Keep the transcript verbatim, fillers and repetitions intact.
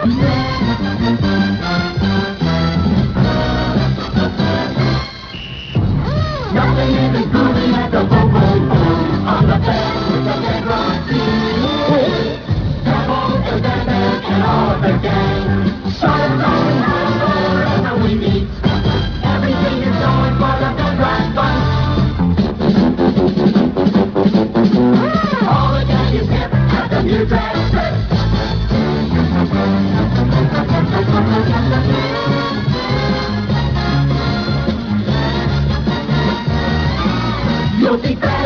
Nothing is as groovy as the boom boom boom on the bed with the bedrock scene. Double and Batman and all the gang. So going hard forever we meet. Everything is going for the bedrock fun. All the gang is hip at the music strip. You'll see